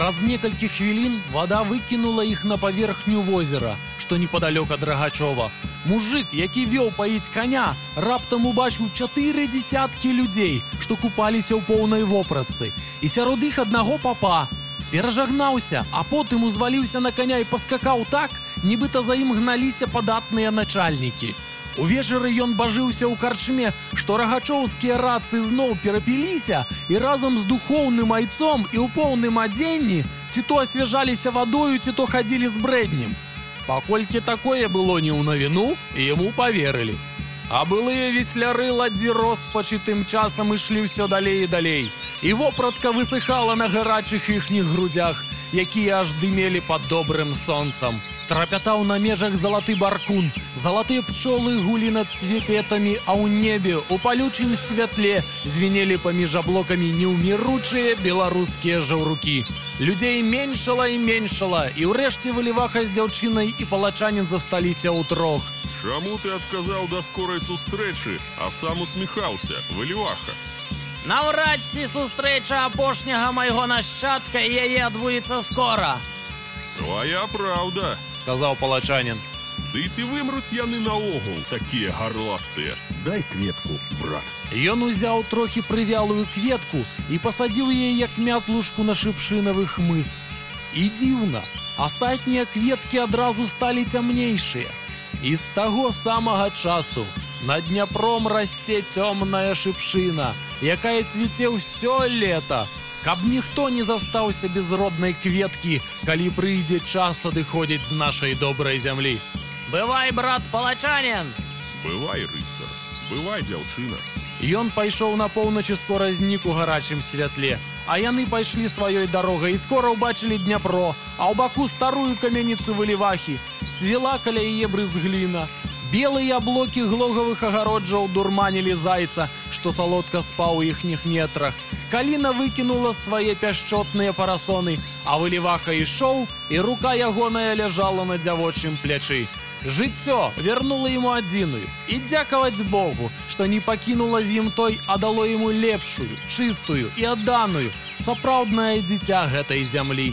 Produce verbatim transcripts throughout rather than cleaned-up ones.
Праз некалькі хвілін вада выкінула іх на паверхню возера, што непадалёк ад Рагачова. Мужик, які вёў паіць коня, раптам убачыў чатыры дзесяткі людзей, што купаліся ў поўнай вопратцы. І сярод іх аднаго папа. Перажагнаўся, а потым узваліўся на коня і паскакаў так, нібыта за ім гналіся падатныя начальнікі. Увечары ён бажыўся ў карчме, што рагачоўскія радцы зноў перапіліся і разам з духоўным айцом і ў поўным адзенні ці то асвяжаліся вадою, ці то хадзілі з брэднем. Паколькі такое было не ў навіну, яму паверылі. А былыя весляры ладзі роспачы тым часам ішлі ўсё далей і далей. І вопратка высыхала на гарачых іхніх грудзях, якія аж дымелі пад добрым сонцам. Трапятаў на межах залаты баркун, залатыя пчолы гулі над свепетамі, а ў небе у палючым святле звенелі паміж аблокамі неўміручыя беларускія жаўрукі. Людзей меншала і меншала, і ўрэшце Выліваха з дзяўчынай і палачанін засталіся ўтрох. Чаму ты адказаў да скорай сустрэчы, а сам усміхаўся, Выліваха? Наўрад ці сустрэча апошняга майго нашчадка і яе адбудзецца скора. Твоя праўда, сказаў палачанін. Ды ці вымруць яны наогул, такія гарластыя? Дай кветку, брат. Ён узяў трохі прывялую кветку і пасадзіў яе як мятлушку на шыпшынавы хмыз. І дзіўна, астатнія кветкі адразу сталі цямнейшыя. І з таго самага часу над Дняпром расце цёмная шыпшына, якая цвіце ўсё лета. Каб ніхто не застаўся без роднай кветкі, калі прыйдзе час адыходзіць з нашай добрай зямлі. Бывай, брат палачанін! Бывай, рыцар, бывай, дзяўчына. Ён пайшоў на поўначы, скора знік у гарачым святле, а яны пайшлі сваёй дарогай і скора ўбачылі Дняпро, а ў баку старую камяніцу Вылівахі. Цвіла каля яе брызгліна. Белыя аблокі глогавых агароджаў дурманілі зайца, што салодка спаў у іхніх нетрах. Каліна выкінула свае пяшчотныя парасоны, а Выліваха ішоў, і рука ягоная ляжала на дзявочым плячы. Жыццё вернула яму адзіную, і дзякаваць Богу, што не пакінула з ім той, а дало яму лепшую, чыстую і адданую, сапраўднае дзіця гэтай зямлі.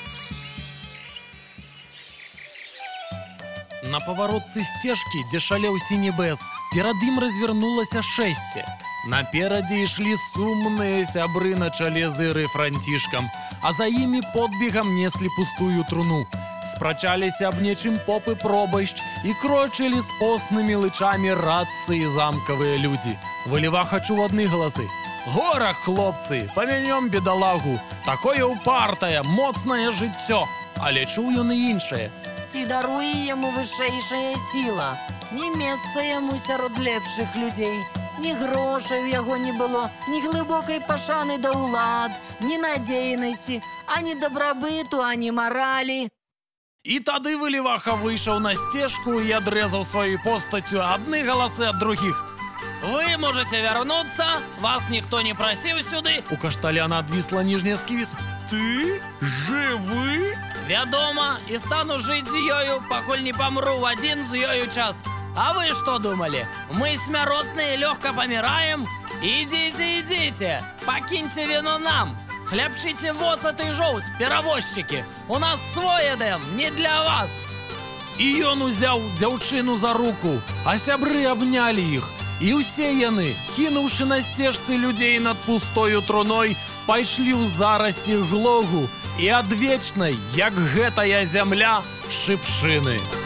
На паваротцы сцежкі, дзе шалеў сіні бэс, перад ім развернулася шэсце. Наперадзе ішлі сумныя сябры на чале з Іры Францішкам, а за імі подбегам неслі пустую труну. Спрачаліся аб нечым поп і пробашч і крочылі з поснымі лычамі радцы і замкавыя людзі. Выліваха чуў адны галасы. «Горах, хлопцы, памянём бедалагу! Такое упартае, моцнае жыццё!» Але чуў ён і іншае. Ці даруе яму вышэйшая сіла. Ні месца яму сярод лепшых людзей. Ні грошай у яго не было, ні глыбокай пашаны да ўлад, ні надзейнасці, ані дабрабыту, ані маралі. І тады Выліваха выйшаў на сцежку і адрэзаў сваёй постаццю адны галасы ад другіх. Вы можете вярнуцца, вас ніхто не прасіў сюды. У кашталяна адвісла ніжняя сківіца. Ты? Жывы? Вядома, і стану жыць з ёю, пакуль не памру ў адзін з ёю час. А вы што думалі? Мы смяротныя лёгка паміраем? Ідзіце, ідзіце, пакіньце віно нам. Хлябчыце воцат і жоўт, перавозчыкі. У нас свой эдэм, не для вас. І ён узяў дзяўчыну за руку, а сябры абнялі іх. І ўсе яны, кінуўшы на сцежцы людзей над пустою труной, пайшлі ў зарасці глогу і адвечнай, як гэтая зямля, шыпшыны.